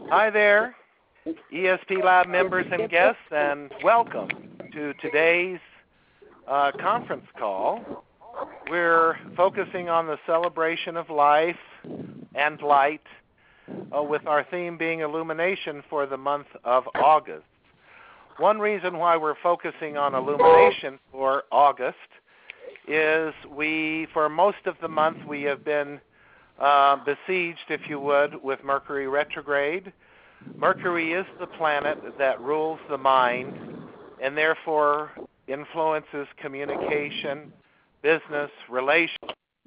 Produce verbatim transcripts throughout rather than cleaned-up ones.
Hi there, E S P Lab members and guests, and welcome to today's uh, conference call. We're focusing on the celebration of life and light, uh, with our theme being illumination for the month of August. One reason why we're focusing on illumination for August is we, for most of the month, we have been uh, besieged, if you would, with Mercury retrograde. Mercury is the planet that rules the mind and therefore influences communication, business, relation.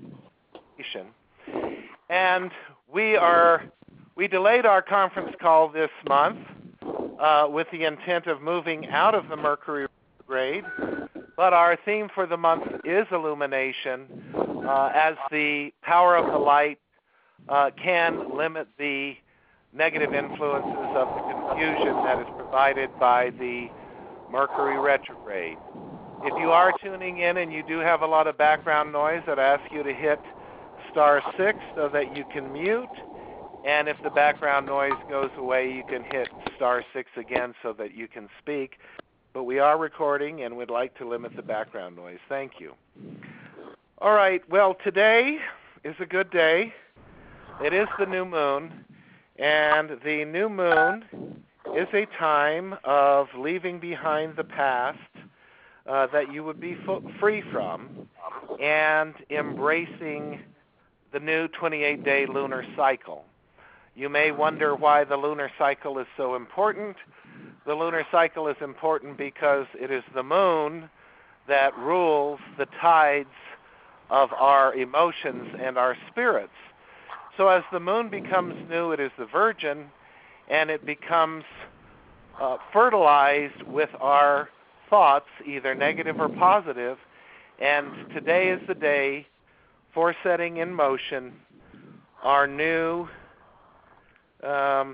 And we are we delayed our conference call this month uh, with the intent of moving out of the Mercury retrograde, but our theme for the month is illumination, uh, as the power of the light uh, can limit the negative influences of the confusion that is provided by the Mercury retrograde. If you are tuning in and you do have a lot of background noise, I'd ask you to hit star six so that you can mute, and if the background noise goes away, you can hit star six again so that you can speak. But we are recording and would like to limit the background noise. Thank you. All right, well, today is a good day. It is the new moon, and the new moon is a time of leaving behind the past uh, that you would be fo- free from and embracing the new twenty-eight day lunar cycle. You may wonder why the lunar cycle is so important. The lunar cycle is important because it is the moon that rules the tides of our emotions and our spirits. So as the moon becomes new, it is the Virgin, and it becomes uh, fertilized with our thoughts, either negative or positive, and today is the day for setting in motion our new um,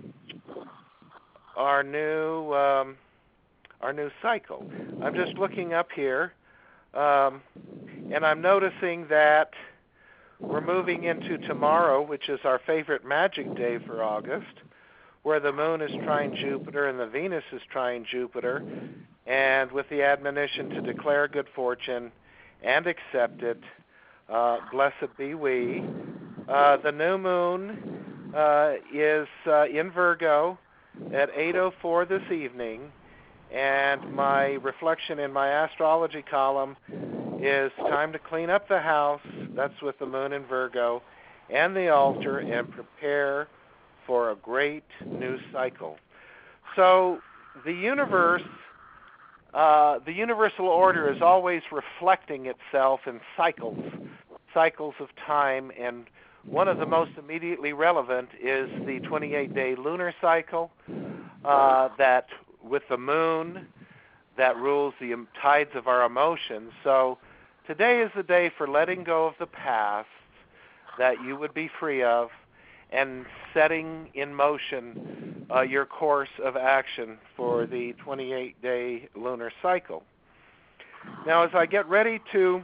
our new um, our new cycle. I'm just looking up here, um, and I'm noticing that we're moving into tomorrow, which is our favorite magic day for August, where the moon is trine Jupiter and the Venus is trine Jupiter, and with the admonition to declare good fortune and accept it, uh, blessed be we. Uh, the new moon uh, is uh, in Virgo at eight oh four this evening, and my reflection in my astrology column is time to clean up the house, that's with the moon in Virgo, and the altar, and prepare for a great new cycle. So the universe, uh, the universal order is always reflecting itself in cycles, cycles of time, and one of the most immediately relevant is the twenty-eight day lunar cycle uh, that with the moon that rules the tides of our emotions. So today is the day for letting go of the past that you would be free of and setting in motion uh, your course of action for the twenty-eight day lunar cycle. Now, as I get ready to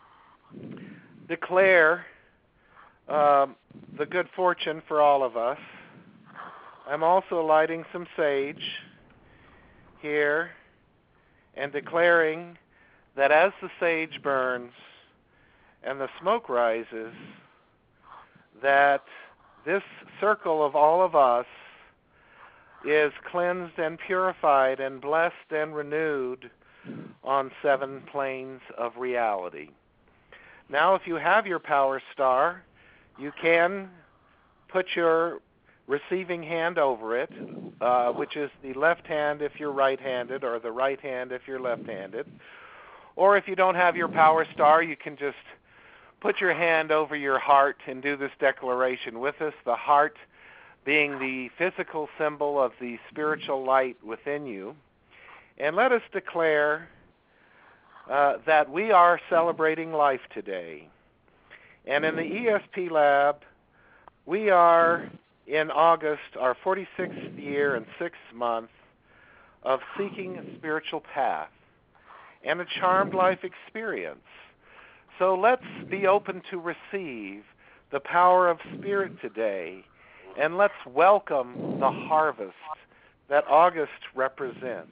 declare um, the good fortune for all of us, I'm also lighting some sage here and declaring that as the sage burns and the smoke rises, that this circle of all of us is cleansed and purified and blessed and renewed on seven planes of reality. Now, if you have your power star, you can put your receiving hand over it, uh, which is the left hand if you're right-handed, or the right hand if you're left-handed. Or if you don't have your power star, you can just put your hand over your heart and do this declaration with us, the heart being the physical symbol of the spiritual light within you. And let us declare uh, that we are celebrating life today. And in the E S P Lab, we are in August, our forty-sixth year and sixth month of seeking a spiritual path and a charmed life experience. So let's be open to receive the power of spirit today and let's welcome the harvest that August represents.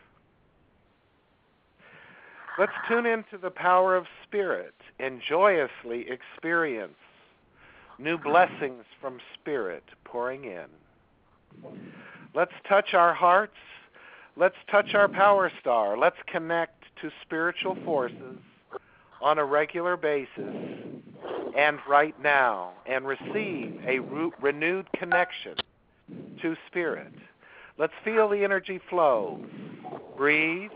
Let's tune into the power of Spirit and joyously experience new blessings from Spirit pouring in. Let's touch our hearts. Let's touch our power star. Let's connect to spiritual forces on a regular basis and right now and receive a re- renewed connection to Spirit. Let's feel the energy flow. Breathe,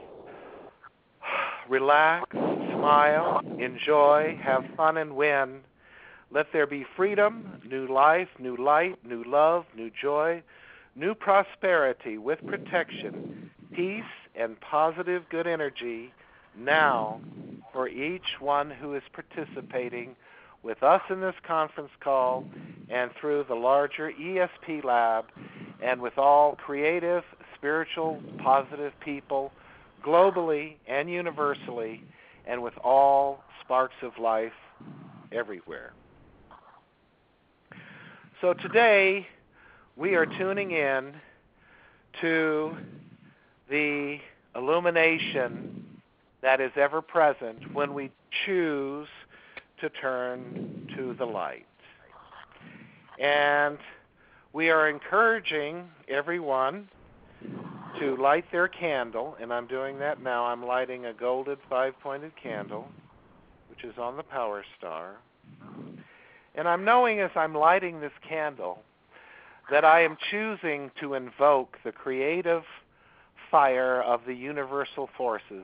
relax, smile, enjoy, have fun and win. Let there be freedom, new life, new light, new love, new joy, new prosperity with protection, peace, and positive good energy now for each one who is participating with us in this conference call and through the larger E S P Lab and with all creative, spiritual, positive people globally and universally and with all sparks of life everywhere. So today we are tuning in to the illumination that is ever present when we choose to turn to the light. And we are encouraging everyone to light their candle, and I'm doing that now. I'm lighting a golden five-pointed candle, which is on the Power Star. And I'm knowing as I'm lighting this candle that I am choosing to invoke the creative fire of the universal forces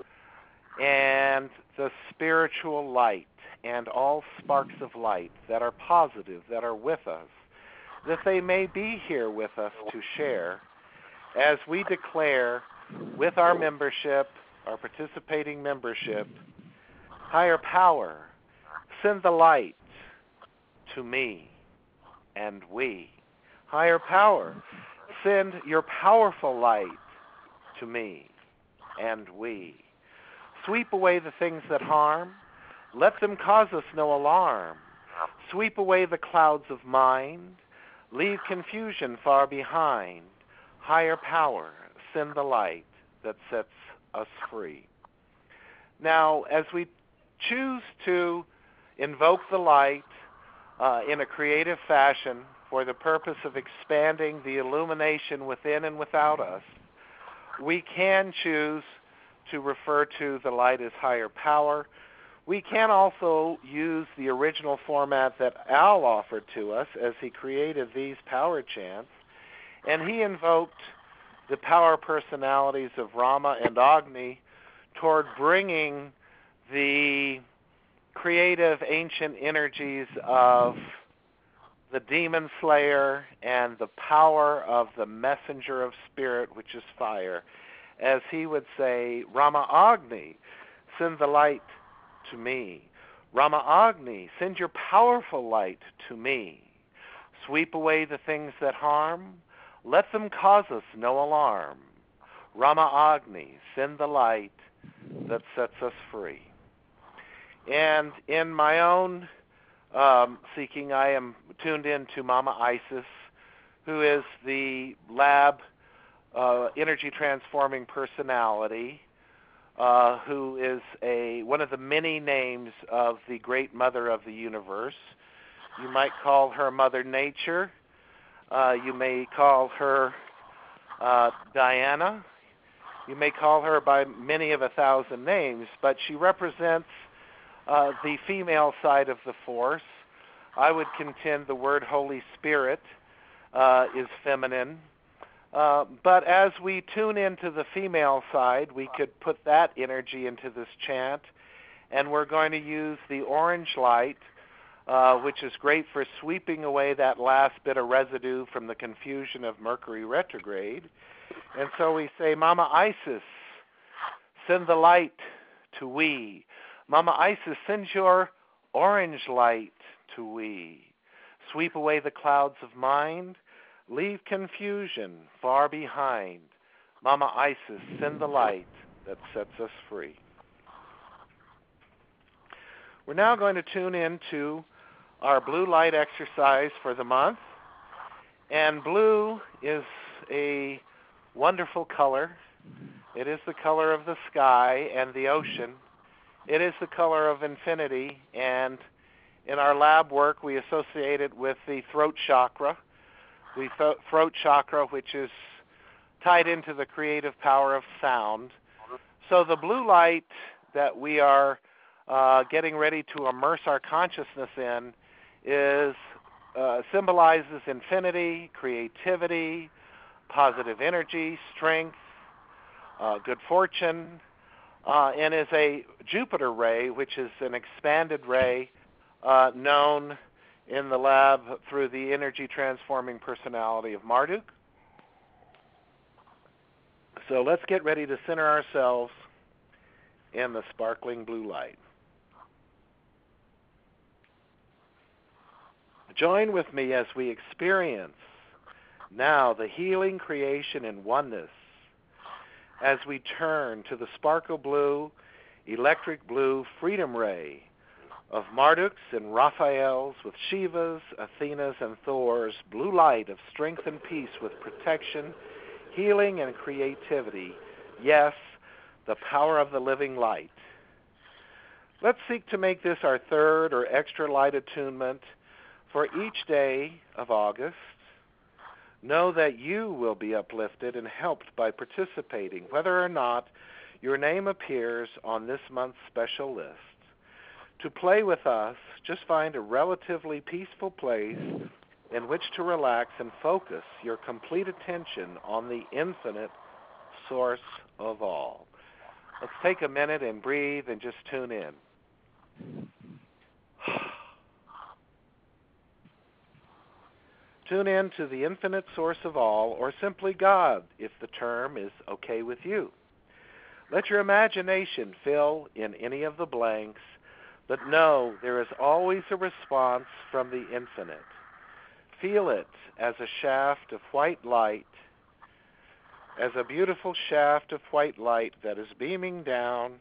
and the spiritual light and all sparks of light that are positive, that are with us, that they may be here with us to share as we declare with our membership, our participating membership, higher power, send the light to me and we. Higher power, send your powerful light to me and we. Sweep away the things that harm. Let them cause us no alarm. Sweep away the clouds of mind. Leave confusion far behind. Higher power, send the light that sets us free. Now, as we choose to invoke the light uh, in a creative fashion for the purpose of expanding the illumination within and without us, we can choose to refer to the light as higher power. We can also use the original format that Al offered to us as he created these power chants, and he invoked the power personalities of Rama and Agni toward bringing the creative ancient energies of the demon slayer and the power of the messenger of spirit, which is fire. As he would say, Rama Agni, send the light to me. Rama Agni, send your powerful light to me. Sweep away the things that harm. Let them cause us no alarm. Rama Agni, send the light that sets us free. And in my own um, seeking, I am tuned in to Mama Isis, who is the lab uh, energy transforming personality, uh, who is a one of the many names of the great mother of the universe. You might call her Mother Nature. Uh, you may call her uh, Diana. You may call her by many of a thousand names, but she represents uh, the female side of the force. I would contend the word Holy Spirit uh, is feminine. Uh, but as we tune into the female side, we could put that energy into this chant, and we're going to use the orange light, uh, which is great for sweeping away that last bit of residue from the confusion of Mercury retrograde. And so we say, Mama Isis, send the light to we. Mama Isis, send your orange light to we. Sweep away the clouds of mind. Leave confusion far behind. Mama Isis, send the light that sets us free. We're now going to tune into our blue light exercise for the month. And blue is a wonderful color. It is the color of the sky and the ocean. It is the color of infinity, and in our lab work we associate it with the throat chakra. The th- throat chakra, which is tied into the creative power of sound. So the blue light that we are uh, getting ready to immerse our consciousness in is uh, symbolizes infinity, creativity, positive energy, strength, uh, good fortune, uh, and is a Jupiter ray, which is an expanded ray uh, known in the lab through the energy transforming personality of Marduk. So let's get ready to center ourselves in the sparkling blue light. Join with me as we experience now the healing creation and oneness as we turn to the sparkle blue, electric blue freedom ray of Marduk's and Raphael's, with Shiva's, Athena's, and Thor's blue light of strength and peace with protection, healing, and creativity. Yes, the power of the living light. Let's seek to make this our third or extra light attunement for each day of August. Know that you will be uplifted and helped by participating, whether or not your name appears on this month's special list. To play with us, just find a relatively peaceful place in which to relax and focus your complete attention on the infinite source of all. Let's take a minute and breathe and just tune in. Tune in to the infinite source of all, or simply God, if the term is okay with you. Let your imagination fill in any of the blanks, but know there is always a response from the infinite. Feel it as a shaft of white light, as a beautiful shaft of white light that is beaming down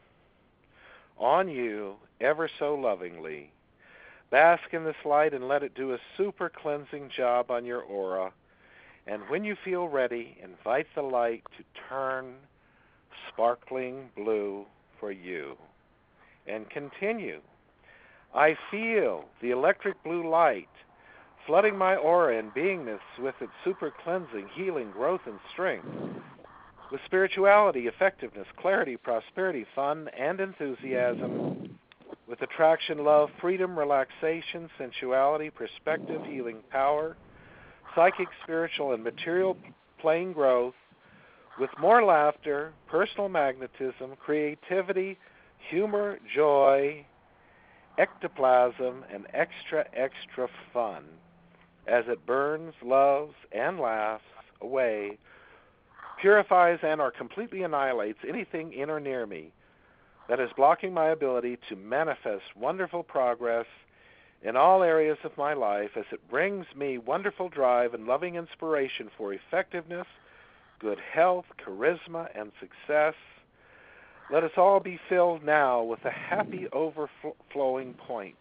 on you ever so lovingly. Bask in this light and let it do a super cleansing job on your aura. And when you feel ready, invite the light to turn sparkling blue for you. And continue. I feel the electric blue light flooding my aura and beingness with its super cleansing, healing, growth, and strength. With spirituality, effectiveness, clarity, prosperity, fun, and enthusiasm. With attraction, love, freedom, relaxation, sensuality, perspective, healing power, psychic, spiritual, and material plane growth, with more laughter, personal magnetism, creativity, humor, joy, ectoplasm, and extra, extra fun, as it burns, loves, and laughs away, purifies, and or completely annihilates anything in or near me that is blocking my ability to manifest wonderful progress in all areas of my life, as it brings me wonderful drive and loving inspiration for effectiveness, good health, charisma, and success. Let us all be filled now with a happy overflowing point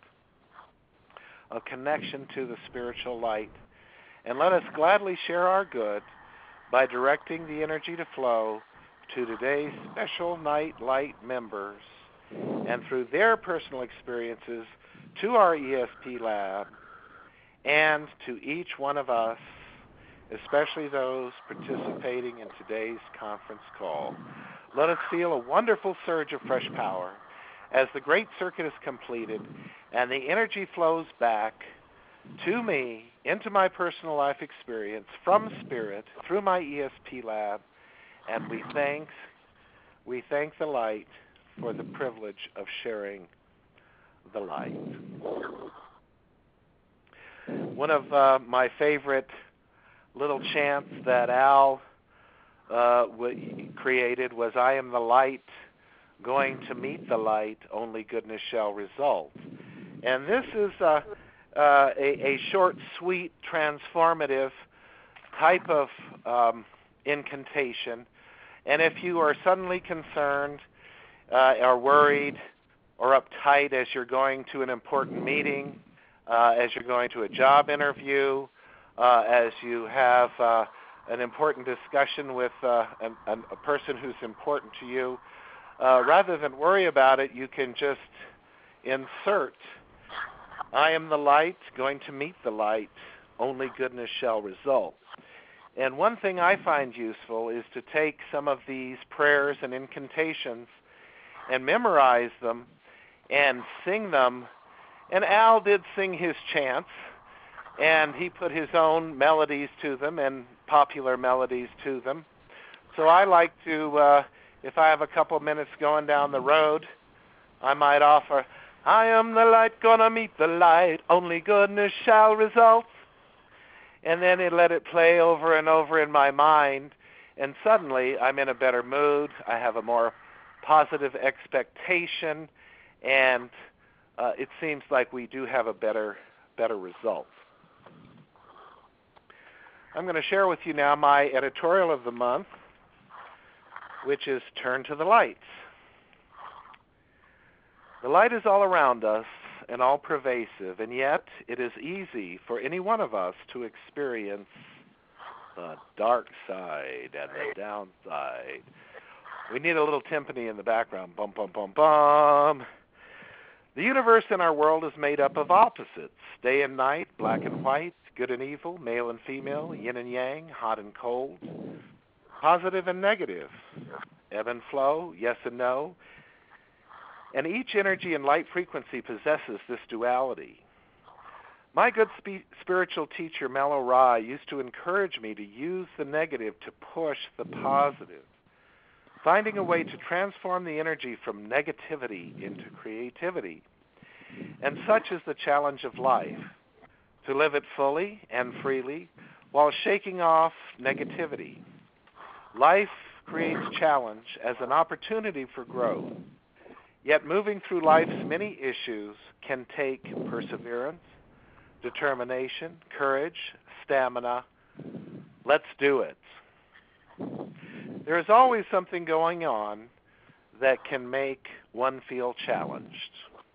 of connection to the spiritual light. And let us gladly share our good by directing the energy to flow to today's special Night Light members, and through their personal experiences to our E S P lab, and to each one of us, especially those participating in today's conference call. Let us feel a wonderful surge of fresh power as the great circuit is completed and the energy flows back to me into my personal life experience from Spirit through my E S P lab. And we thank, we thank the light for the privilege of sharing the light. One of uh, my favorite little chants that Al uh, w- created was, I am the light, going to meet the light, only goodness shall result. And this is uh, uh, a, a short, sweet, transformative type of um, incantation. And if you are suddenly concerned uh, or worried or uptight as you're going to an important meeting, uh, as you're going to a job interview, uh, as you have uh, an important discussion with uh, an, an, a person who's important to you. Uh, rather than worry about it, you can just insert, I am the light, going to meet the light, only goodness shall result. And one thing I find useful is to take some of these prayers and incantations and memorize them and sing them. And Al did sing his chants, and he put his own melodies to them and popular melodies to them. So I like to, uh, if I have a couple minutes going down the road, I might offer, I am the light, gonna meet the light, only goodness shall result. And then it let it play over and over in my mind, and suddenly I'm in a better mood, I have a more positive expectation, and uh, it seems like we do have a better, better result. I'm going to share with you now my editorial of the month, which is Turn to the Light. The light is all around us and all pervasive, and yet it is easy for any one of us to experience the dark side and the downside. We need a little timpani in the background. Bum, bum, bum, bum. The universe in our world is made up of opposites, day and night, black and white, good and evil, male and female, yin and yang, hot and cold, positive and negative, ebb and flow, yes and no. And each energy and light frequency possesses this duality. My good spe- spiritual teacher, Mellow Ra, used to encourage me to use the negative to push the positive, finding a way to transform the energy from negativity into creativity. And such is the challenge of life, to live it fully and freely while shaking off negativity. Life creates challenge as an opportunity for growth. Yet moving through life's many issues can take perseverance, determination, courage, stamina. Let's do it. There is always something going on that can make one feel challenged.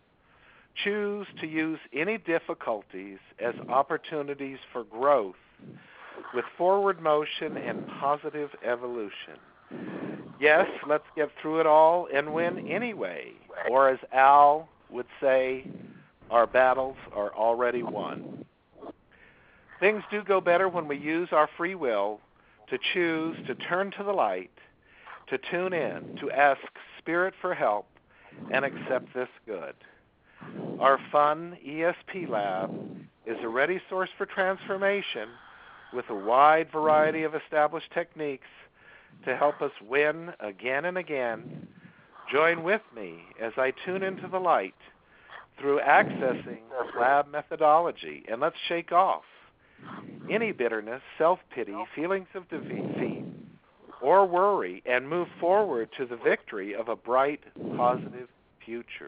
Choose to use any difficulties as opportunities for growth with forward motion and positive evolution. Yes, let's get through it all and win anyway. Or as Al would say, our battles are already won. Things do go better when we use our free will to choose to turn to the light, to tune in, to ask Spirit for help, and accept this good. Our fun E S P lab is a ready source for transformation with a wide variety of established techniques to help us win again and again. Join with me as I tune into the light through accessing lab methodology, and let's shake off any bitterness, self-pity, feelings of defeat, or worry, and move forward to the victory of a bright, positive future.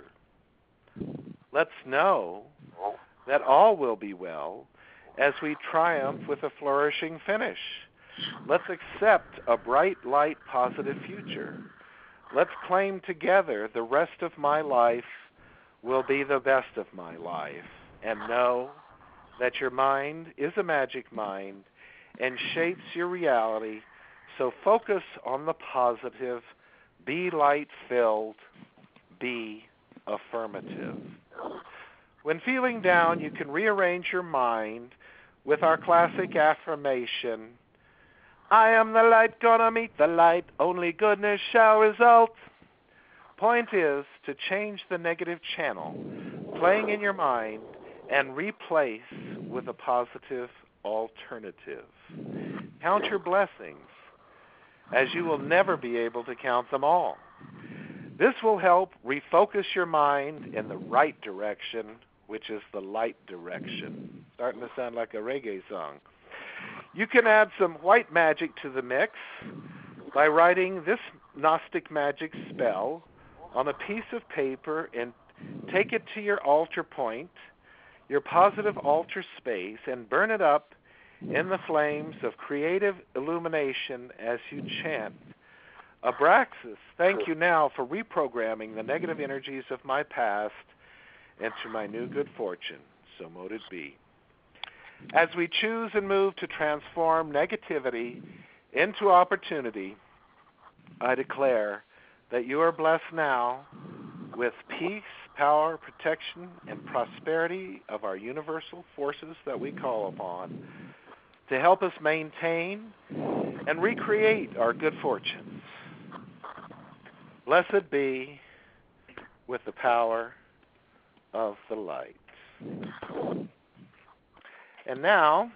Let's know that all will be well as we triumph with a flourishing finish. Let's accept a bright, light, positive future. Let's claim together the rest of my life will be the best of my life. And know that your mind is a magic mind and shapes your reality. So focus on the positive, be light-filled, be affirmative. When feeling down, you can rearrange your mind with our classic affirmation, I am the light, gonna meet the light, only goodness shall result. Point is to change the negative channel playing in your mind and replace with a positive alternative. Count your blessings, as you will never be able to count them all. This will help refocus your mind in the right direction, which is the light direction. Starting to sound like a reggae song. You can add some white magic to the mix by writing this Gnostic magic spell on a piece of paper and take it to your altar point, your positive altar space, and burn it up in the flames of creative illumination as you chant, Abraxas, thank you now for reprogramming the negative energies of my past into my new good fortune. So mote it be. As we choose and move to transform negativity into opportunity, I declare that you are blessed now with peace, power, protection, and prosperity of our universal forces that we call upon to help us maintain and recreate our good fortunes. Blessed be with the power of the light. And now,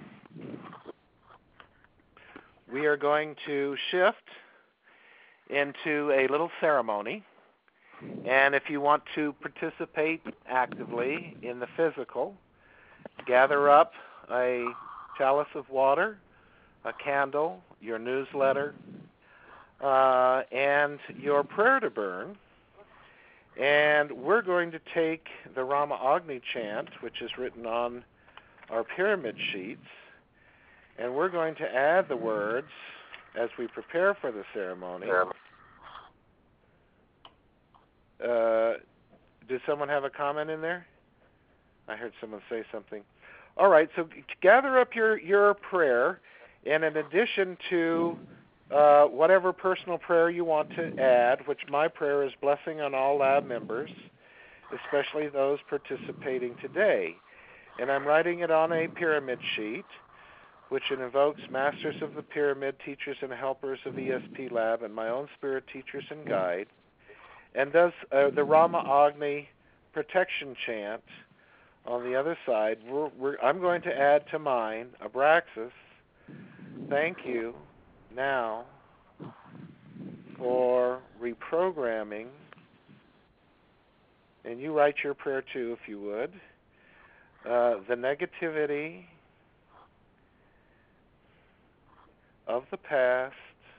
we are going to shift into a little ceremony. And if you want to participate actively in the physical, gather up a chalice of water, a candle, your newsletter, uh, and your prayer to burn. And we're going to take the Rama Agni chant, which is written on our pyramid sheets, and we're going to add the words as we prepare for the ceremony. Uh, did someone have a comment in there? I heard someone say something. All right, so g- gather up your, your prayer, and in addition to uh, whatever personal prayer you want to add, which my prayer is blessing on all lab members, especially those participating today. And I'm writing it on a pyramid sheet, which invokes masters of the pyramid, teachers and helpers of E S P Lab, and my own spirit teachers and guide, and does uh, the Rama Agni protection chant on the other side. We're, we're, I'm going to add to mine, Abraxas, thank you now for reprogramming, and you write your prayer too if you would, uh, the negativity of the past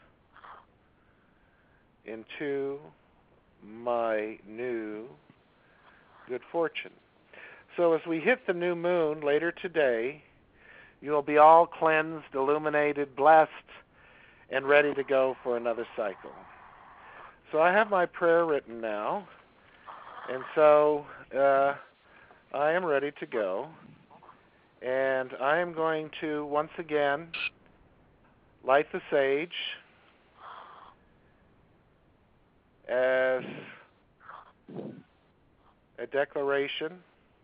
into my new good fortune. So as we hit the new moon later today, you'll be all cleansed, illuminated, blessed, and ready to go for another cycle. So I have my prayer written now, and so uh, I am ready to go. And I am going to, once again, light the sage as a declaration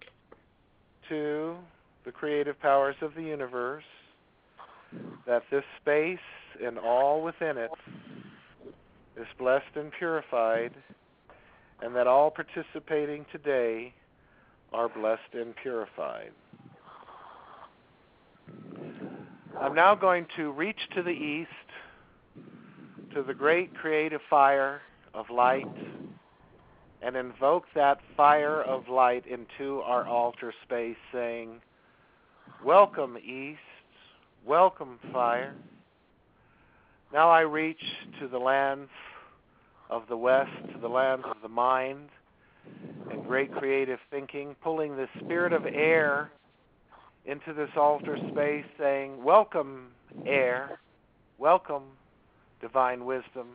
to the creative powers of the universe that this space and all within it is blessed and purified, and that all participating today are blessed and purified. I'm now going to reach to the east, to the great creative fire of light, and invoke that fire of light into our altar space, saying, welcome, East, welcome, fire. Now I reach to the lands of the West, to the lands of the mind, and great creative thinking, pulling the spirit of air into this altar space, saying, welcome, air, welcome, divine wisdom.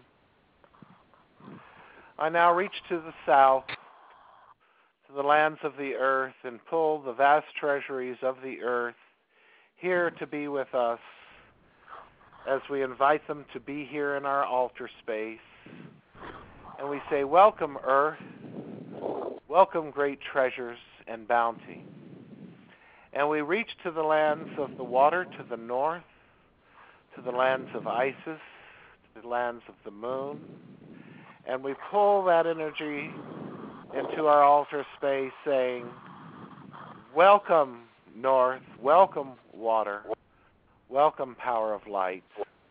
I now reach to the south, to the lands of the earth, and pull the vast treasuries of the earth here to be with us as we invite them to be here in our altar space. And we say, welcome, earth, welcome, great treasures and bounty. And we reach to the lands of the water to the north, to the lands of Isis, to the lands of the moon, and we pull that energy into our altar space, saying, welcome, north, welcome, water, welcome, power of light.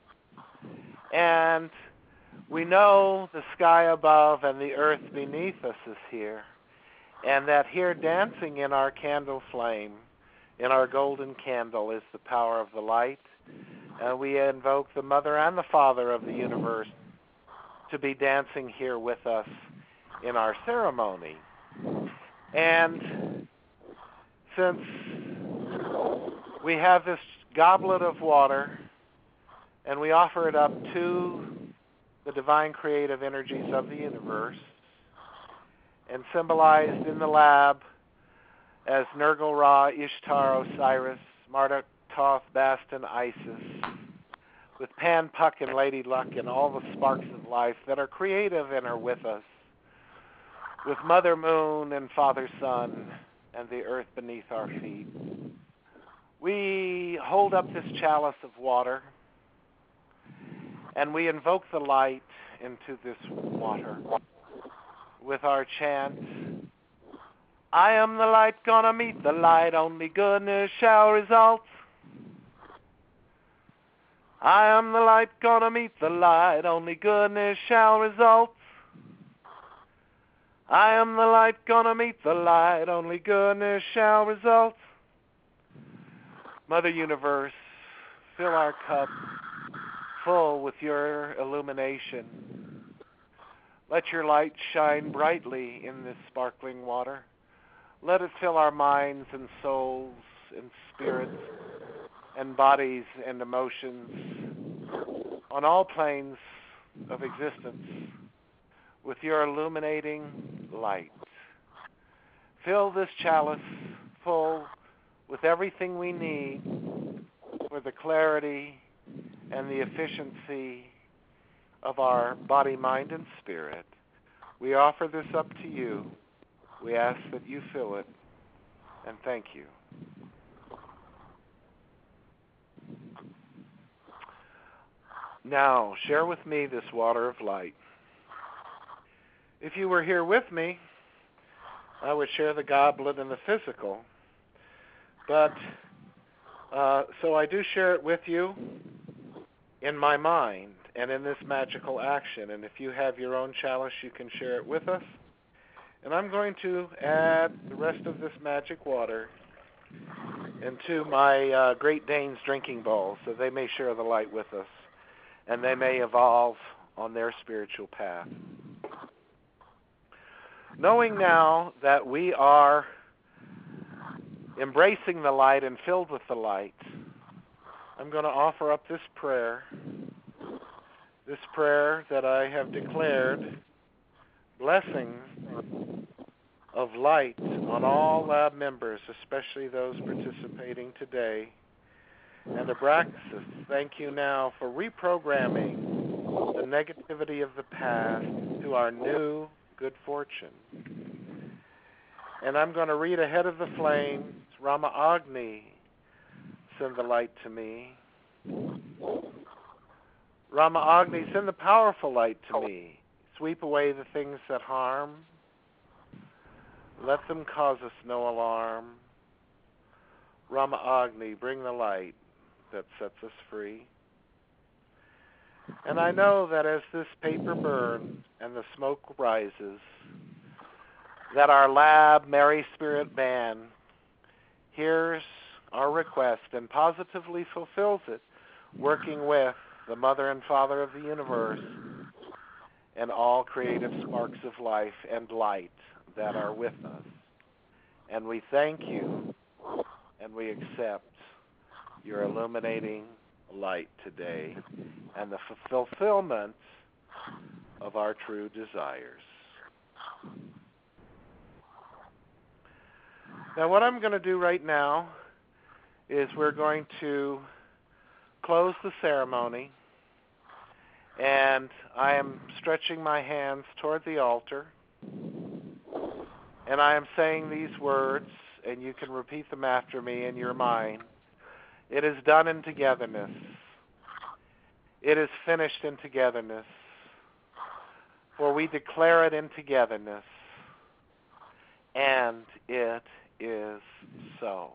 And we know the sky above and the earth beneath us is here, and that here dancing in our candle flame, in our golden candle, is the power of the light. And we invoke the Mother and the Father of the universe to be dancing here with us in our ceremony. And since we have this goblet of water and we offer it up to the divine creative energies of the universe, and symbolized in the lab as Nergal Ra, Ishtar, Osiris, Marduk, Thoth, Bastion, Isis, with Pan, Puck, and Lady Luck, and all the sparks of life that are creative and are with us, with Mother Moon and Father Sun, and the earth beneath our feet. We hold up this chalice of water, and we invoke the light into this water with our chant, I am the light, gonna meet the light, only goodness shall result. I am the light, gonna meet the light, only goodness shall result. I am the light, gonna meet the light, only goodness shall result. Mother Universe, fill our cup full with your illumination. Let your light shine brightly in this sparkling water. Let it fill our minds and souls and spirits and bodies and emotions on all planes of existence with your illuminating light. Fill this chalice full with everything we need for the clarity and the efficiency of our body, mind, and spirit. We offer this up to you. We ask that you fill it, and thank you. Now, share with me this water of light. If you were here with me, I would share the goblet and the physical. But, uh, so I do share it with you in my mind and in this magical action. And if you have your own chalice, you can share it with us. And I'm going to add the rest of this magic water into my uh, Great Dane's drinking bowl so they may share the light with us and they may evolve on their spiritual path. Knowing now that we are embracing the light and filled with the light, I'm going to offer up this prayer, this prayer that I have declared, blessings of light on all lab members, especially those participating today. And Abraxas, thank you now for reprogramming the negativity of the past to our new good fortune. And I'm going to read ahead of the flames, Rama Agni, send the light to me. Rama Agni, send the powerful light to me. Sweep away the things that harm. Let them cause us no alarm. Rama Agni, bring the light that sets us free. And I know that as this paper burns and the smoke rises, that our lab Mary Spirit Band hears our request and positively fulfills it, working with the Mother and Father of the universe and all creative sparks of life and light that are with us. And we thank you and we accept your illuminating light today and the fulfillment of our true desires. Now what I'm going to do right now is we're going to close the ceremony, and I am stretching my hands toward the altar, and I am saying these words, and you can repeat them after me in your mind. It is done in togetherness. It is finished in togetherness. For we declare it in togetherness. And it is so.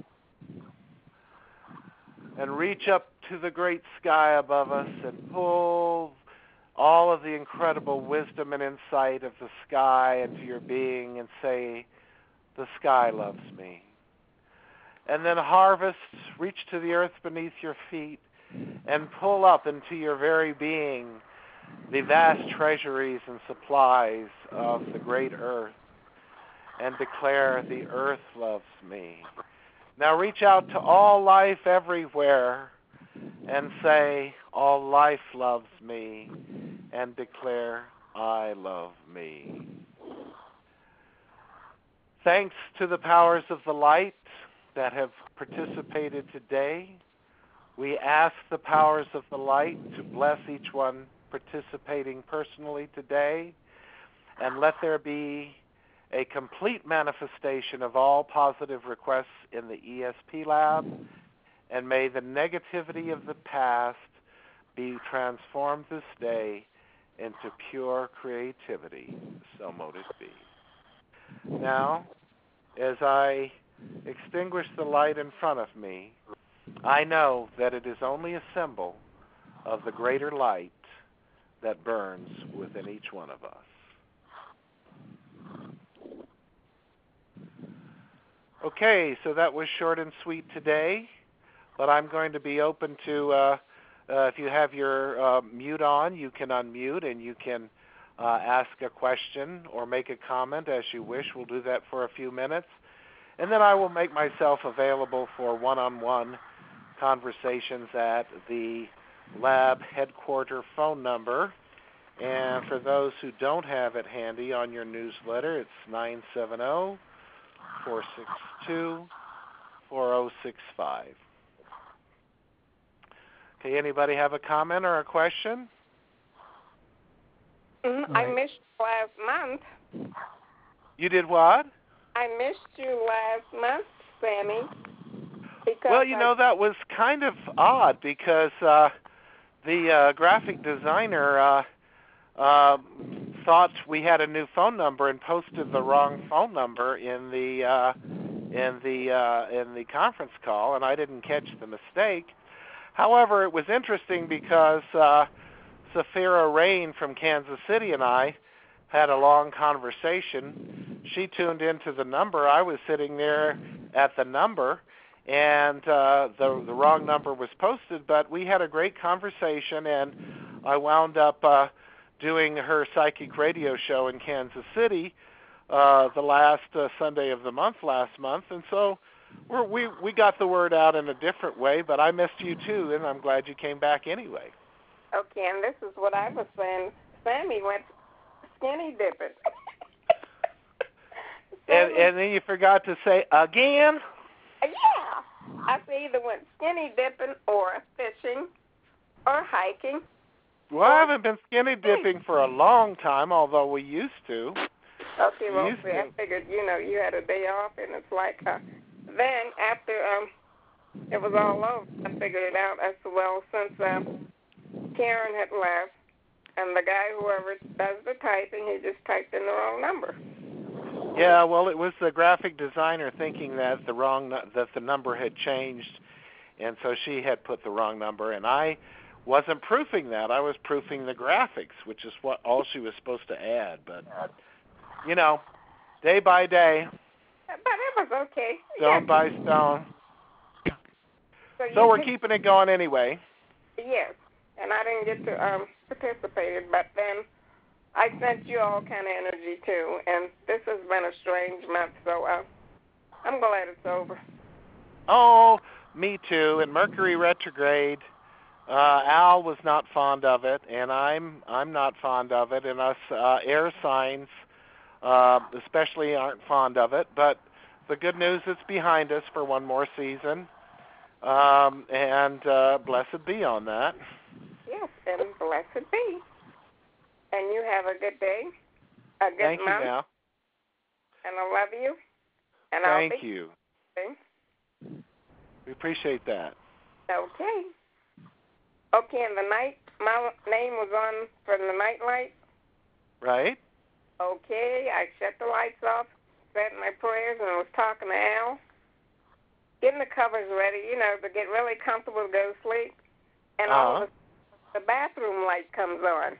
And reach up to the great sky above us and pull all of the incredible wisdom and insight of the sky into your being and say, the sky loves me. And then harvest, reach to the earth beneath your feet and pull up into your very being the vast treasuries and supplies of the great earth and declare, the earth loves me. Now reach out to all life everywhere and say, all life loves me, and declare, I love me. Thanks to the powers of the light, that have participated today. We ask the powers of the light to bless each one participating personally today, and let there be a complete manifestation of all positive requests in the E S P lab, and may the negativity of the past be transformed this day into pure creativity. So mote it be. Now, as I extinguish the light in front of me, I know that it is only a symbol of the greater light that burns within each one of us. Okay, so that was short and sweet today, but I'm going to be open to, uh, uh, if you have your uh, mute on, you can unmute and you can uh, ask a question or make a comment as you wish. We'll do that for a few minutes. And then I will make myself available for one-on-one conversations at the lab headquarter phone number. And for those who don't have it handy on your newsletter, it's nine seven zero, four six two, four zero six five. Okay, anybody have a comment or a question? Mm, I missed you last month. You did what? I missed you last month, Sammy. Because Well, you I... know, that was kind of odd because uh, the uh, graphic designer uh, uh, thought we had a new phone number and posted the wrong phone number in the uh, in the uh, in the conference call, and I didn't catch the mistake. However, it was interesting because uh, Safira Rain from Kansas City and I had a long conversation. She tuned into the number. I was sitting there at the number, and uh, the the wrong number was posted. But we had a great conversation, and I wound up uh, doing her psychic radio show in Kansas City uh, the last uh, Sunday of the month last month, and so we're, we we got the word out in a different way. But I missed you too, and I'm glad you came back anyway. Okay, and this is what I was saying. Sammy went skinny dipping. and, and then you forgot to say again? Yeah. I either went skinny dipping or fishing or hiking. Well, I haven't been skinny dipping for a long time, although we used to. Okay, well, used see, to. I figured, you know, you had a day off, and it's like, uh, then after um, it was all over, I figured it out. I said, well, since um, Karen had left, and the guy, whoever does the typing, he just typed in the wrong number. Yeah, well, it was the graphic designer thinking that the wrong that the number had changed, and so she had put the wrong number, and I wasn't proofing that. I was proofing the graphics, which is what all she was supposed to add. But you know, day by day, but it was okay. stone yes. by stone. So, So we're could, keeping it going anyway. Yes, and I didn't get to um, participate, but then I sent you all kind of energy too, and this has been a strange month, so uh, I'm glad it's over. Oh, me too. And Mercury retrograde, uh, Al was not fond of it, and I'm I'm not fond of it, and us uh, air signs uh, especially aren't fond of it. But the good news is behind us for one more season, um, and uh, blessed be on that. Yes, and blessed be. And you have a good day, a good Thank month. you now. And I love you. And Thank I'll be you. Okay. We appreciate that. Okay. Okay, and the night, my name was on for the night light. Right? Okay, I shut the lights off, said my prayers, and was talking to Al. Getting the covers ready, you know, to get really comfortable to go to sleep. And uh-huh. all of a sudden, the bathroom light comes on.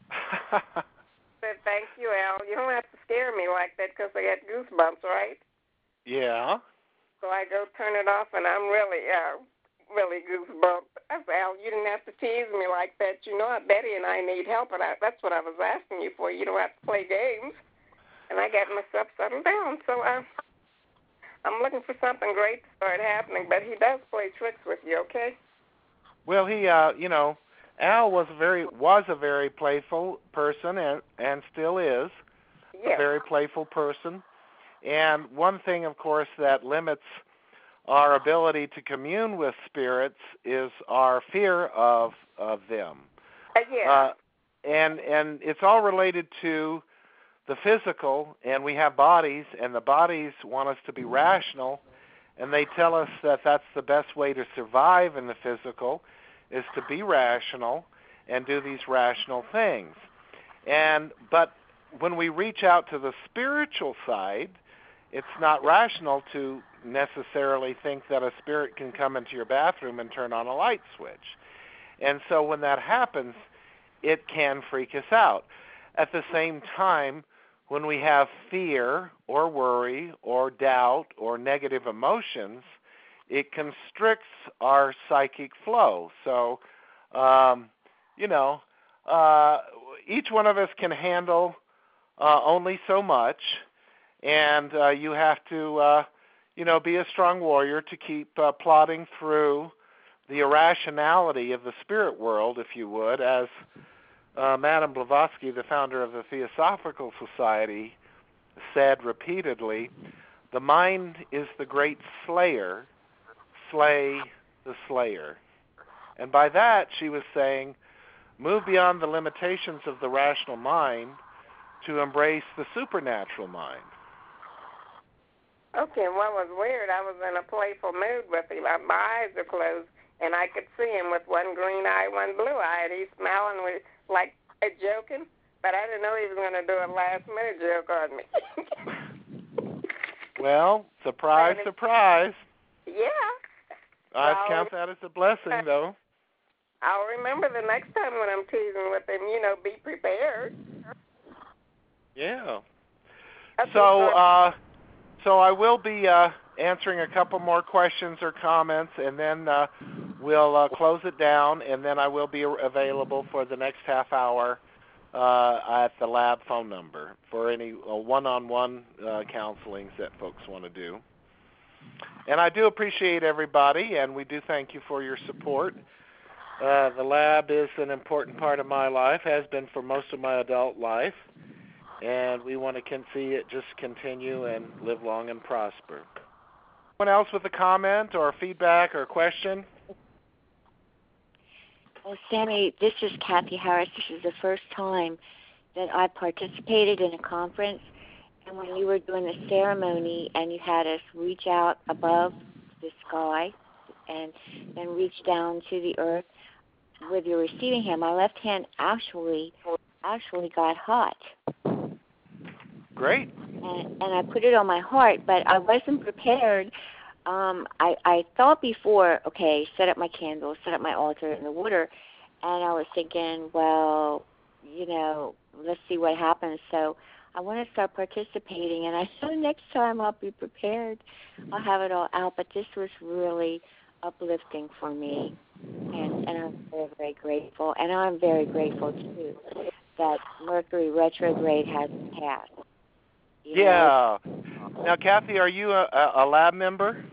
Said, thank you, Al. You don't have to scare me like that because I got goosebumps, right? Yeah. So I go turn it off, and I'm really, uh, really goosebumped. I said, Al, you didn't have to tease me like that. You know, Betty and I need help, and I, that's what I was asking you for. You don't have to play games. And I got myself settled down. So uh, I'm looking for something great to start happening, but he does play tricks with you, okay? Well, he, uh, you know, Al was a very was a very playful person, and and still is yes. a very playful person. And one thing, of course, that limits our ability to commune with spirits is our fear of of them. Uh, yeah. Uh, and and it's all related to the physical, and we have bodies, and the bodies want us to be rational, and they tell us that that's the best way to survive in the physical is to be rational and do these rational things. And but when we reach out to the spiritual side, it's not rational to necessarily think that a spirit can come into your bathroom and turn on a light switch. And so when that happens, it can freak us out. At the same time, when we have fear or worry or doubt or negative emotions, it constricts our psychic flow. So, um, you know, uh, each one of us can handle uh, only so much, and uh, you have to, uh, you know, be a strong warrior to keep uh, plodding through the irrationality of the spirit world, if you would, as uh, Madame Blavatsky, the founder of the Theosophical Society, said repeatedly, the mind is the great slayer, slay the slayer. And by that, she was saying, move beyond the limitations of the rational mind to embrace the supernatural mind. Okay, what was weird, I was in a playful mood with him. My eyes are closed, and I could see him with one green eye, one blue eye, and he's smiling with, like a joking, but I didn't know he was going to do a last-minute joke on me. Well, surprise, surprise. Yeah. I well, count that as a blessing, though. I'll remember the next time when I'm teasing with him, you know, be prepared. Yeah. Okay, so, uh, so I will be uh, answering a couple more questions or comments, and then uh, we'll uh, close it down, and then I will be available for the next half hour uh, at the lab phone number for any uh, one-on-one uh, counselings that folks want to do. And I do appreciate everybody, and we do thank you for your support. Uh, the lab is an important part of my life, has been for most of my adult life, and we want to can see it just continue and live long and prosper. Anyone else with a comment or feedback or question? Well, Sammy, this is Kathy Harris. This is the first time that I participated in a conference, and when you were doing the ceremony and you had us reach out above the sky and then reach down to the earth with your receiving hand, my left hand actually actually got hot. Great. And, and I put it on my heart, but I wasn't prepared. Um, I, I thought before, okay, set up my candles, set up my altar in the water, and I was thinking, well, you know, let's see what happens. So I want to start participating, and I know next time I'll be prepared. I'll have it all out, but this was really uplifting for me, and, and I'm very, very grateful. And I'm very grateful, too, that Mercury retrograde has passed. You yeah. know? Now, Kathy, are you a, a lab member?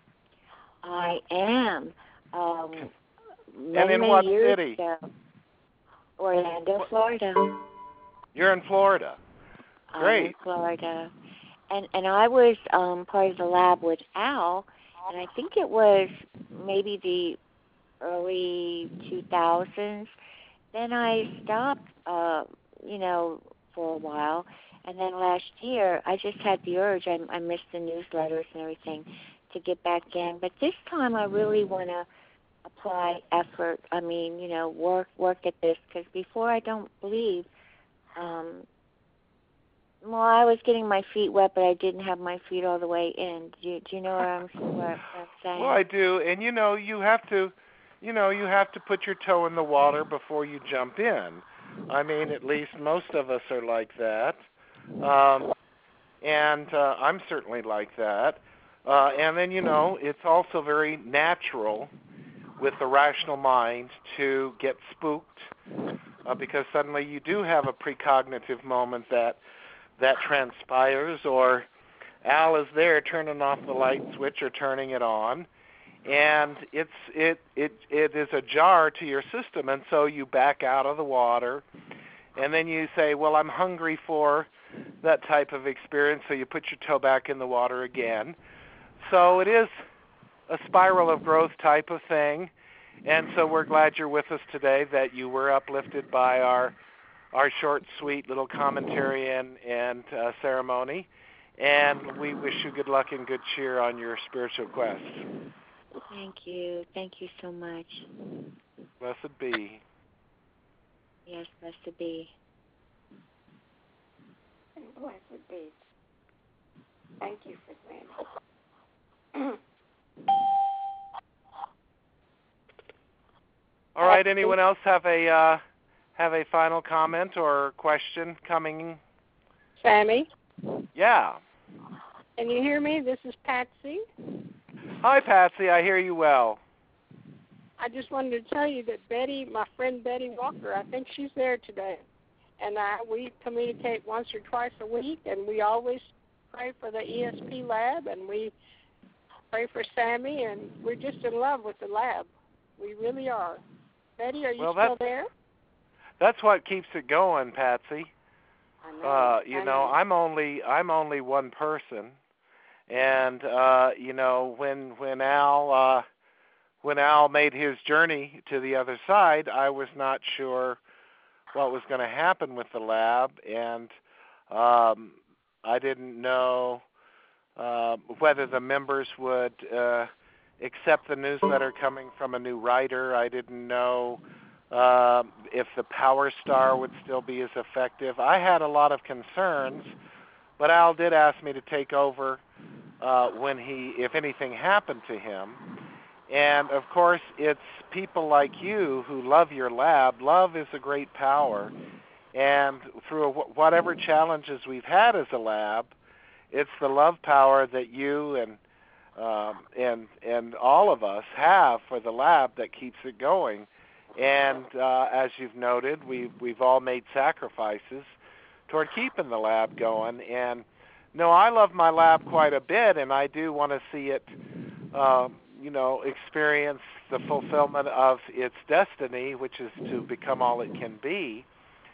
I am. Um, many, and in many what years city? Ago, Orlando, Florida. You're in Florida. Great. I'm in Florida. And and I was um, part of the lab with Al, and I think it was maybe the early two thousands. Then I stopped, uh, you know, for a while. And then last year, I just had the urge, I, I missed the newsletters and everything, to get back in. But this time I really want to apply effort. I mean, you know, work work at this. Because before I don't believe, um, well, I was getting my feet wet, but I didn't have my feet all the way in. Do you, do you know what I'm, what I'm saying? Well, I do. And, you know, you have to, you know, you have to put your toe in the water before you jump in. I mean, at least most of us are like that. Um, and uh, I'm certainly like that. Uh, and then, you know, it's also very natural with the rational mind to get spooked uh, because suddenly you do have a precognitive moment that that transpires, or Al is there turning off the light switch or turning it on, and it's it it it is a jar to your system, and so you back out of the water, and then you say, well, I'm hungry for that type of experience, so you put your toe back in the water again. So it is a spiral of growth type of thing. And so we're glad you're with us today, that you were uplifted by our our short, sweet little commentary and, and uh, ceremony. And we wish you good luck and good cheer on your spiritual quest. Thank you. Thank you so much. Blessed be. Yes, blessed be. And blessed be. Thank you for saying All right. Anyone else have a uh, have a final comment or question coming? Sammy? Yeah. Can you hear me? This is Patsy. Hi, Patsy. I hear you well. I just wanted to tell you that Betty, my friend Betty Walker, I think she's there today. And I, we communicate once or twice a week, and we always pray for the E S P lab, and we pray for Sammy, and we're just in love with the lab. We really are. Betty, are you well, still there? That's what keeps it going, Patsy. I know. Uh, you I know, know, I'm only I'm only one person, and uh, you know, when when Al uh, when Al made his journey to the other side, I was not sure what was going to happen with the lab, and um, I didn't know uh, whether the members would uh, accept the newsletter coming from a new writer. I didn't know uh, if the Power Star would still be as effective. I had a lot of concerns, but Al did ask me to take over uh, when he, if anything happened to him. And, of course, it's people like you who love your lab. Love is a great power. And through whatever challenges we've had as a lab, it's the love power that you and um, and and all of us have for the lab that keeps it going. And uh, as you've noted, we've, we've all made sacrifices toward keeping the lab going. And, no, I love my lab quite a bit, and I do want to see it um, you know, experience the fulfillment of its destiny, which is to become all it can be.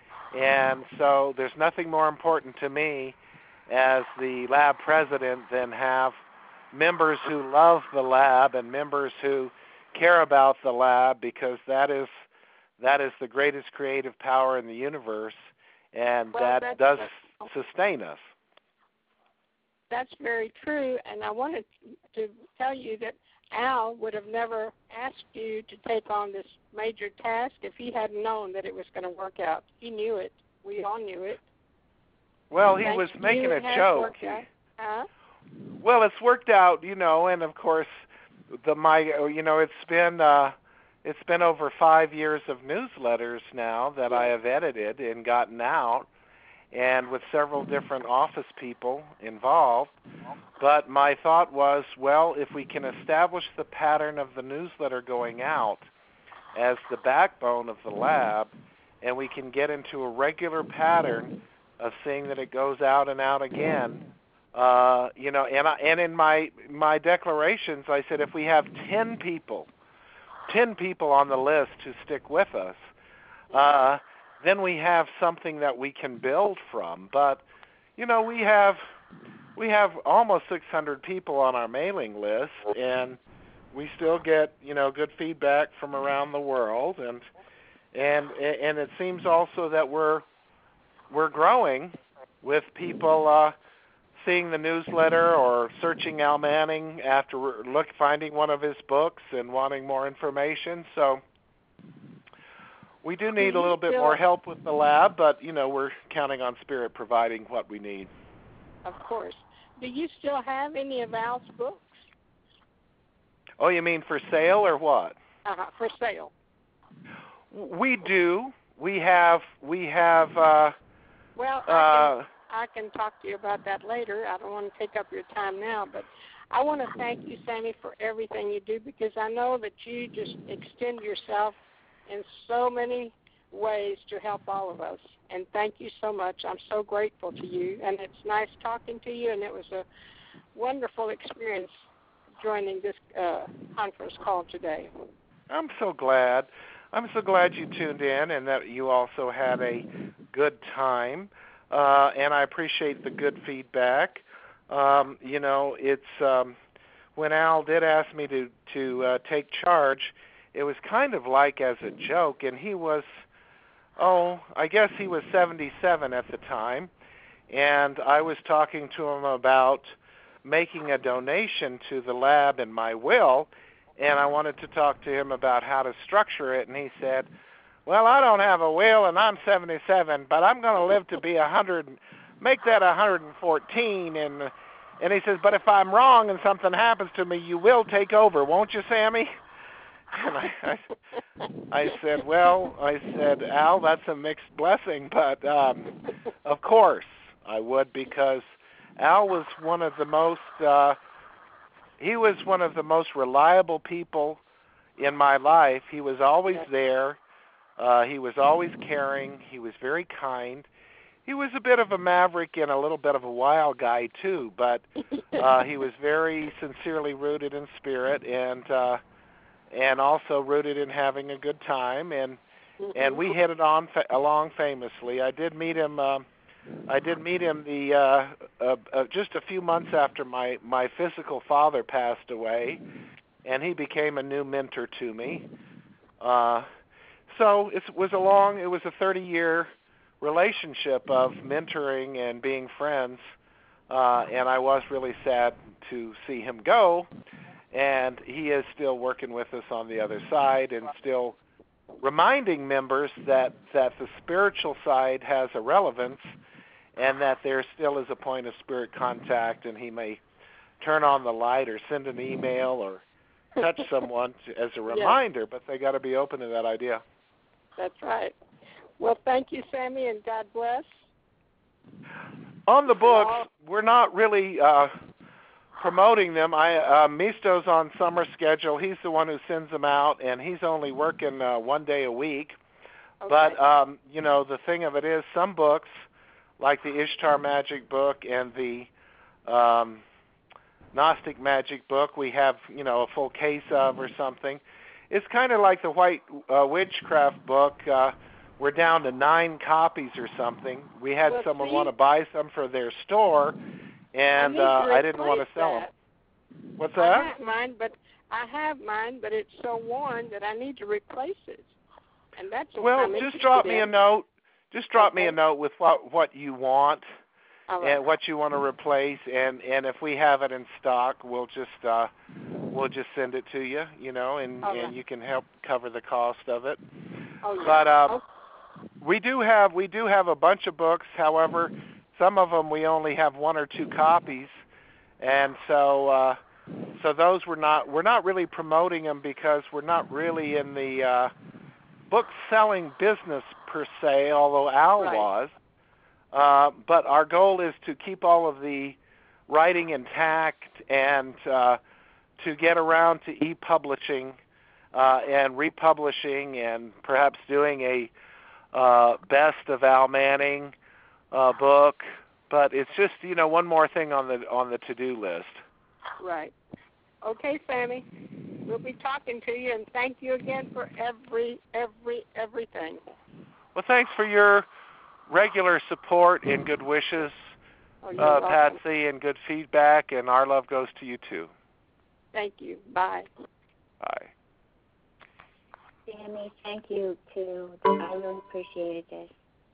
And so there's nothing more important to me as the lab president than have members who love the lab and members who care about the lab, because that is that is the greatest creative power in the universe, and well, that that's, does that's, sustain us. That's very true, and I wanted to tell you that Al would have never asked you to take on this major task if he hadn't known that it was going to work out. He knew it. We all knew it. Well, he Thank was you. making It a has joke. worked out. Huh? Well, it's worked out, you know, and of course, the my, you know, it's been uh, it's been over five years of newsletters now that I have edited and gotten out, and with several different office people involved. But my thought was, well, if we can establish the pattern of the newsletter going out as the backbone of the lab, and we can get into a regular pattern of seeing that it goes out and out again, uh, you know, and I, and in my my declarations, I said if we have ten people, ten people on the list who stick with us, uh, then we have something that we can build from. But, you know, we have we have almost six hundred people on our mailing list, and we still get, you know, good feedback from around the world, and and and it seems also that we're we're growing with people uh, seeing the newsletter or searching Al Manning after look finding one of his books and wanting more information. So we do need a little bit more help with the lab, but, you know, we're counting on Spirit providing what we need. Of course. Do you still have any of Al's books? Oh, you mean for sale or what? Uh-huh, for sale. We do. We have, we have, uh, well, I, uh, can, I can talk to you about that later. I don't want to take up your time now, but I want to thank you, Sammy, for everything you do, because I know that you just extend yourself in so many ways to help all of us. And thank you so much. I'm so grateful to you. And it's nice talking to you, and it was a wonderful experience joining this uh, conference call today. I'm so glad. I'm so glad you tuned in and that you also had a good time. Uh, and I appreciate the good feedback. Um, you know, it's um, when Al did ask me to to uh, take charge, it was kind of like as a joke, and he was, oh, I guess he was seventy-seven at the time, and I was talking to him about making a donation to the lab in my will, and I wanted to talk to him about how to structure it, and he said, well, I don't have a will, and I'm seventy-seven, but I'm going to live to be one hundred, make that one hundred fourteen, and and he says, but if I'm wrong and something happens to me, you will take over, won't you, Sammy? And I, I, I said, well, I said, Al, that's a mixed blessing, but um, of course I would, because Al was one of the most, uh, he was one of the most reliable people in my life. He was always there. Uh, he was always caring. He was very kind. He was a bit of a maverick and a little bit of a wild guy too, but uh, he was very sincerely rooted in spirit, and uh, and also rooted in having a good time, and and we hit it on fa- along famously. I did meet him. Uh, I did meet him the uh, uh, uh, just a few months after my my physical father passed away, and he became a new mentor to me. Uh, so it was a long. It was a thirty-year relationship of mentoring and being friends, uh, and I was really sad to see him go. And he is still working with us on the other side, and still reminding members that, that the spiritual side has a relevance, and that there still is a point of spirit contact, and he may turn on the light or send an email or touch someone to, as a reminder, yeah. But they got to be open to that idea. That's right. Well, thank you, Sammy, and God bless. On the books, we're not really uh, promoting them. I uh, Misto's on summer schedule. He's the one who sends them out, and he's only working uh, one day a week. Okay. But, um, you know, the thing of it is, some books, like the Ishtar Magic book and the um, Gnostic Magic book, we have, you know, a full case of or something. It's kind of like the White uh, Witchcraft book. Uh, we're down to nine copies or something. We had well, someone see, want to buy some for their store, and I, uh, I didn't want to sell that. them. What's that? I have mine, but I have mine, but it's so worn that I need to replace it. And that's what well, I'm just drop in. me a note. Just drop okay. me a note with what what you want right. and what you want to replace, and and if we have it in stock, we'll just uh, we'll just send it to you, you know, and right. and you can help cover the cost of it. Oh, yeah. But uh, okay. we do have we do have a bunch of books. However, some of them we only have one or two copies, and so uh, so those we're not we're not really promoting them because we're not really in the uh, book selling business per se, although Al right. was. Uh, but our goal is to keep all of the writing intact and uh, to get around to e-publishing uh, and republishing and perhaps doing a uh, best of Al Manning uh, book. But it's just, you know, one more thing on the on the to-do list. Right. Okay, Sammy. We'll be talking to you, and thank you again for every, every, everything. Well, thanks for your regular support and good wishes, oh, you're uh, welcome. Patsy, and good feedback, and our love goes to you, too. Thank you. Bye. Bye. Sammy, thank you, too. I really appreciated this.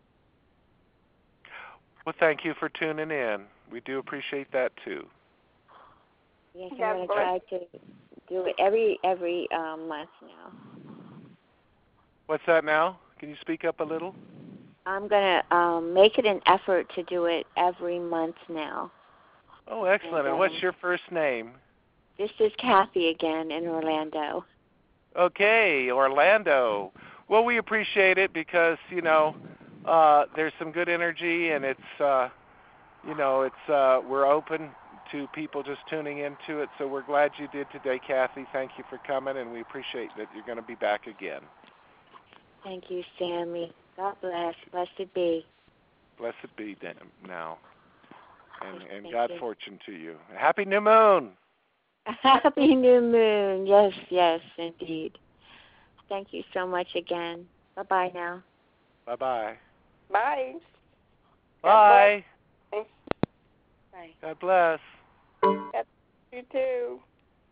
Well, thank you for tuning in. We do appreciate that, too. Yes, I'm going to try to do it every every um, month now. What's that now? Can you speak up a little? I'm going to um, make it an effort to do it every month now. Oh, excellent. And, um, and what's your first name? This is Kathy again in Orlando. Okay, Orlando. Well, we appreciate it because, you know, uh, there's some good energy, and it's, uh, you know, it's uh, we're open to people just tuning into it. So we're glad you did today, Kathy. Thank you for coming, and we appreciate that you're going to be back again. Thank you, Sammy. God bless. Blessed be. Blessed be now. And, yes, and God you. fortune to you. Happy new moon. Happy new moon. Yes, yes, indeed. Thank you so much again. Bye-bye now. Bye-bye. Bye. Bye. God bless. Bye. God bless. God bless you too.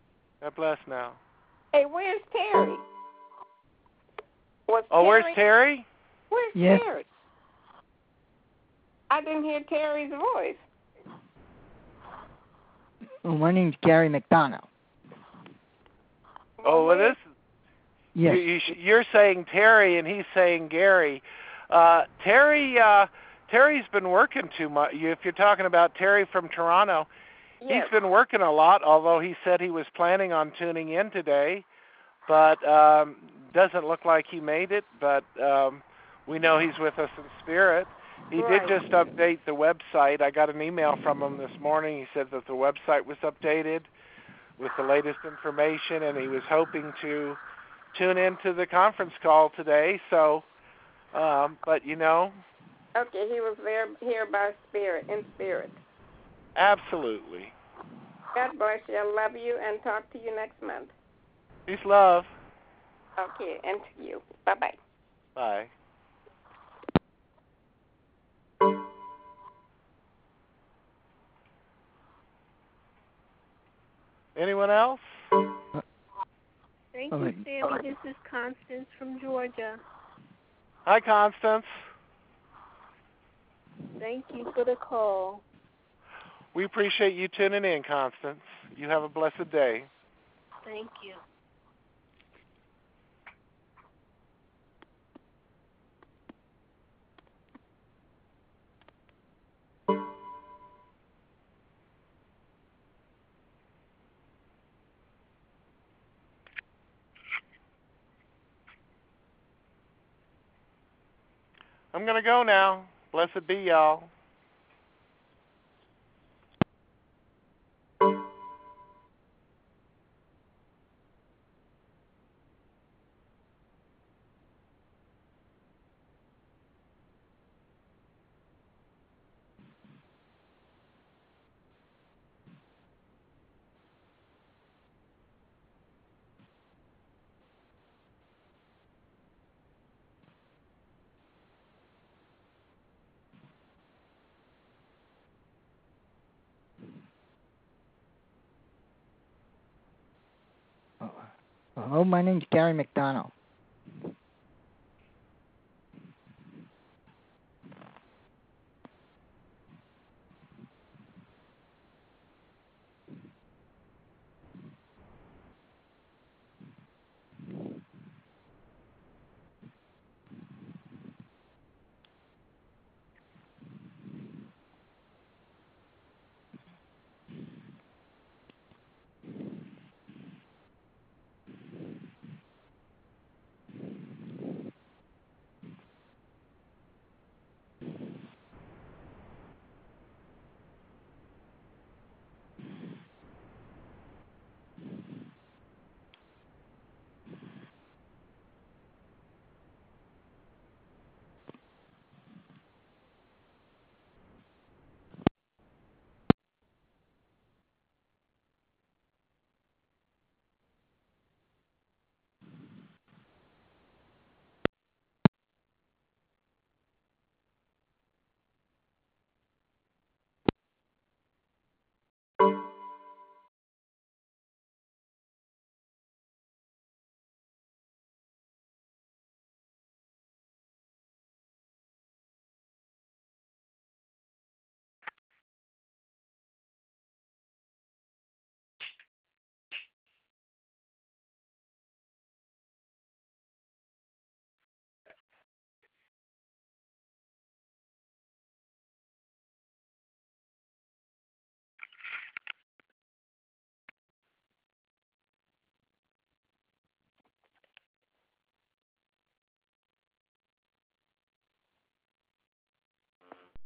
God bless now. Hey, where's Terry? Was Oh, Terry, where's Terry? Where's Yes. Terry? I didn't hear Terry's voice. Well, my name's Gary McDonough. Oh, well, this Yes. you, you sh- you're saying Terry, and he's saying Gary. Uh, Terry, uh, Terry's been working too much. If you're talking about Terry from Toronto, Yes. he's been working a lot. Although he said he was planning on tuning in today, but um, doesn't look like he made it. But um, we know he's with us in spirit. He Right. did just update the website. I got an email from him this morning. He said that the website was updated with the latest information, and he was hoping to tune into the conference call today. So, um, but you know, Okay, he was there here by spirit, in spirit. absolutely. God bless you. I love you, and talk to you next month. Peace, love. Okay, and to you. Bye-bye. Bye. Anyone else? Thank All you, right. Sammy. This is Constance from Georgia. Hi, Constance. Thank you for the call. We appreciate you tuning in, Constance. You have a blessed day. Thank you. I'm going to go now. Blessed be y'all. Hello, my name's Gary McDonough.